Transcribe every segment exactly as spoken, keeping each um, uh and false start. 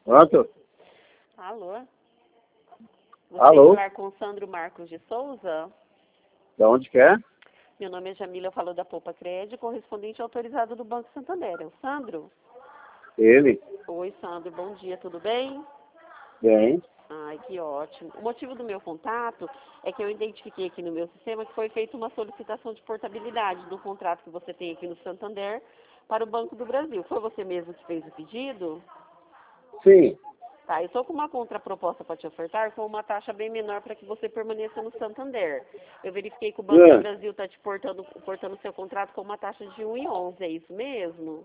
Pronto? Alô? Você Alô? falar com o Sandro Marcos de Souza? Da onde que é? Meu nome é Jamila, eu falo da Poupa Crédito, correspondente autorizado do Banco Santander. É o Sandro? Ele? Oi, Sandro, bom dia, tudo bem? Bem. Ai, que ótimo. O motivo do meu contato é que eu identifiquei aqui no meu sistema que foi feita uma solicitação de portabilidade do contrato que você tem aqui no Santander para o Banco do Brasil. Foi você mesmo que fez o pedido? Sim. Tá, eu estou com uma contraproposta para te ofertar com uma taxa bem menor para que você permaneça no Santander. Eu verifiquei que o Banco do É. Brasil está te portando, portando seu contrato com uma taxa de um e onze, é isso mesmo?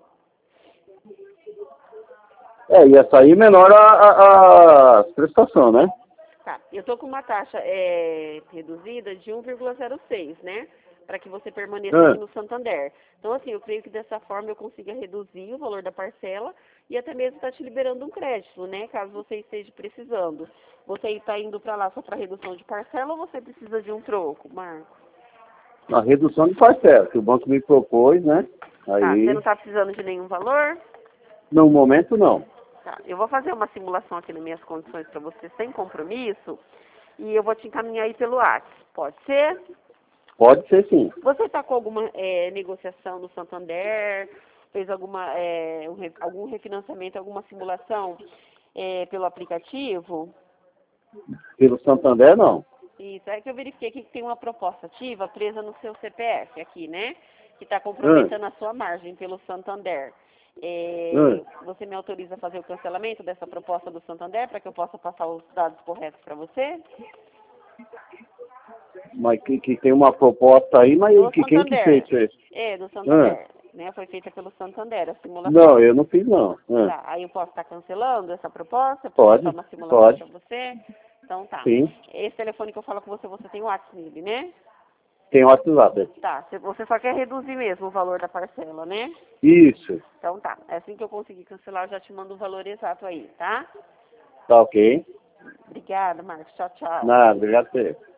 É, ia sair menor a, a, a prestação, né? Tá, eu estou com uma taxa é, reduzida de um vírgula zero seis, né? Para que você permaneça aqui É. no Santander. Então, assim, eu creio que dessa forma eu consiga reduzir o valor da parcela e até mesmo estar te liberando um crédito, né? Caso você esteja precisando. Você está indo para lá só para redução de parcela ou você precisa de um troco, Marcos? A redução de parcela, que o banco me propôs, né? Tá, você não Aí, está precisando de nenhum valor? no momento, não. Tá, eu vou fazer uma simulação aqui nas minhas condições para você sem compromisso e eu vou te encaminhar aí pelo WhatsApp. Pode ser? Pode ser sim. Você está com alguma é, negociação no Santander? Fez alguma, é, um re- algum refinanciamento, alguma simulação é, pelo aplicativo? Pelo Santander, não. Isso, é que eu verifiquei aqui que tem uma proposta ativa presa no seu C P F aqui, né? Que está É. comprometendo a sua margem pelo Santander. É, É. você me autoriza a fazer o cancelamento dessa proposta do Santander para que eu possa passar os dados corretos para você? Mas que, que tem uma proposta aí, mas Do que, quem que Santander. fez isso? É, do É. Santander. Né? Foi feita pelo Santander, a Não, simulação. eu não fiz não. É. Tá, aí eu posso estar cancelando essa proposta, posso passar Pode, uma simulação para pode. você. Então tá. Sim. Esse telefone que eu falo com você, você tem o WhatsApp nele, né? Tem WhatsApp. Tá, se- você só quer reduzir mesmo o valor da parcela, né? Isso. Então tá, é assim que eu conseguir cancelar, eu já te mando o valor exato aí, tá? Tá ok. Obrigada, Marcos. Tchau, tchau. Nada, obrigado por você.